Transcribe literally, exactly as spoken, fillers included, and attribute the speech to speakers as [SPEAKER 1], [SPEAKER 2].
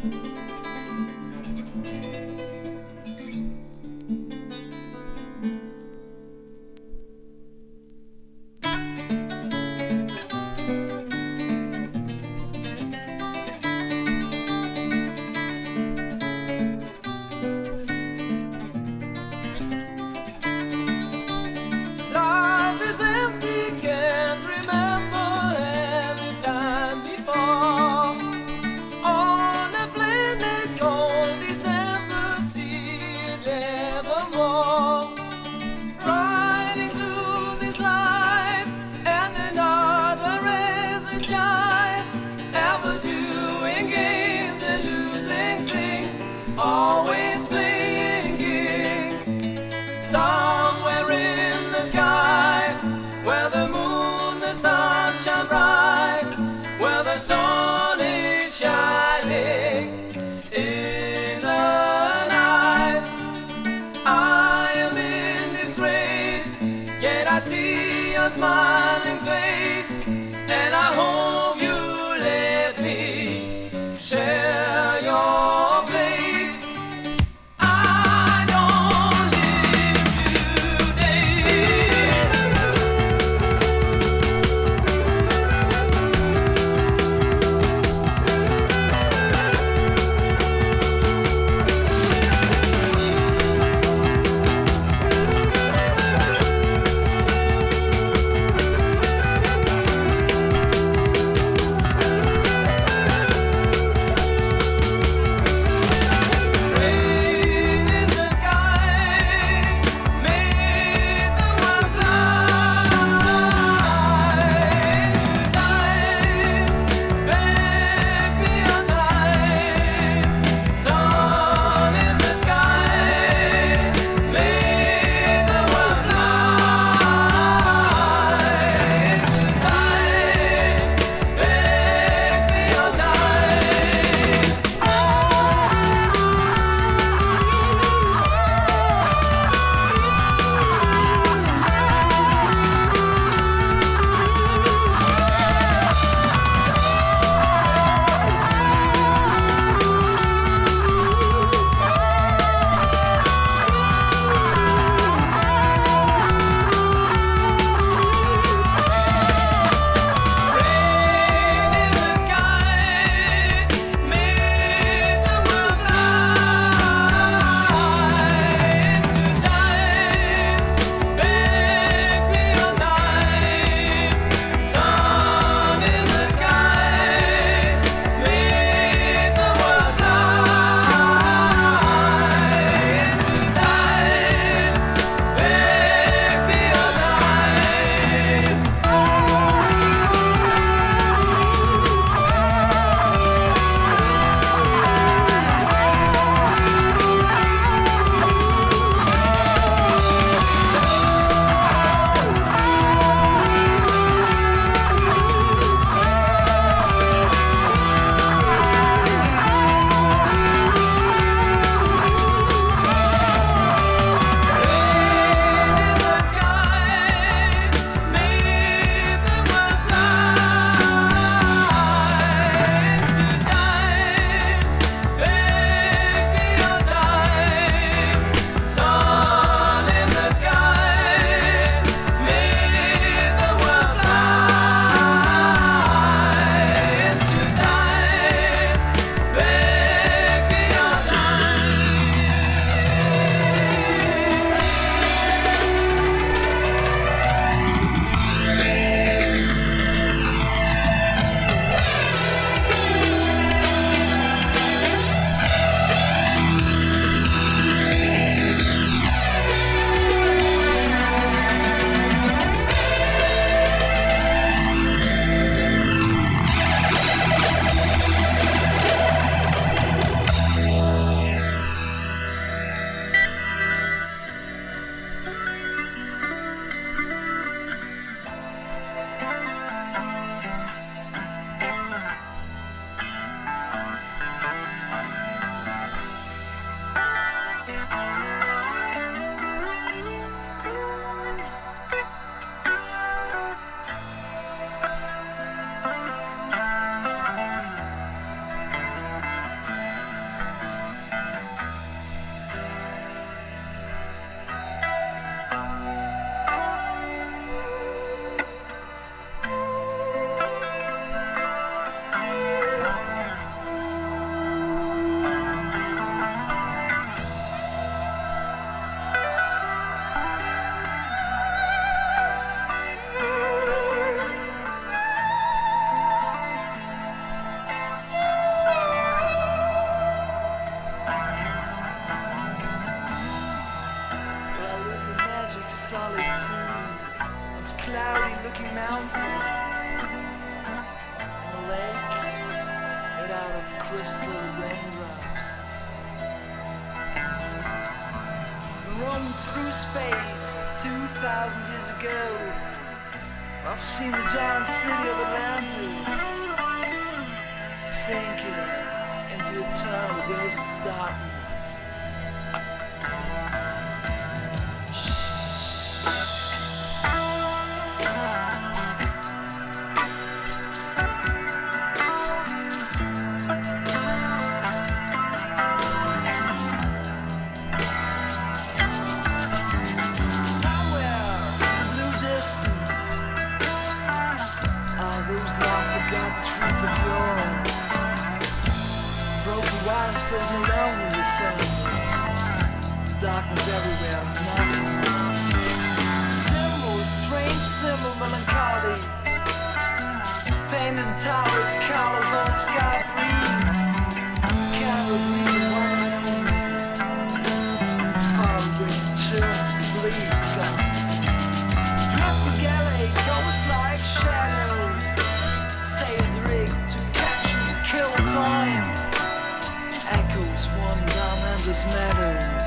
[SPEAKER 1] Life is empty, can't remember any time before. On a planet called December, see it evermore. Riding through this life, and another is a giant. Ever doing games and losing things, always playing gigs. Somewhere in the sky, where the moon, the stars shine bright, where the sun is shining in the night. I am in disgrace, yet I see your smiling face, and I hope you let me share your place.
[SPEAKER 2] looking mountains and a lake made out of crystal raindrops. Run through space two thousand years ago. I've seen the giant city of Atlantis sinking into a eternal wave of darkness. Trees of yore, broken wine floating alone in the sun. Darkness everywhere, nothing. Symbol, strange symbol, melancholy. Pain and towered colors on the sky green. Candle green, one and only. Far away, chills, bleed, guns. Drift the galley, goes like shadows. Sails rigged to catch and kill time. Echoes wander down endless meadows.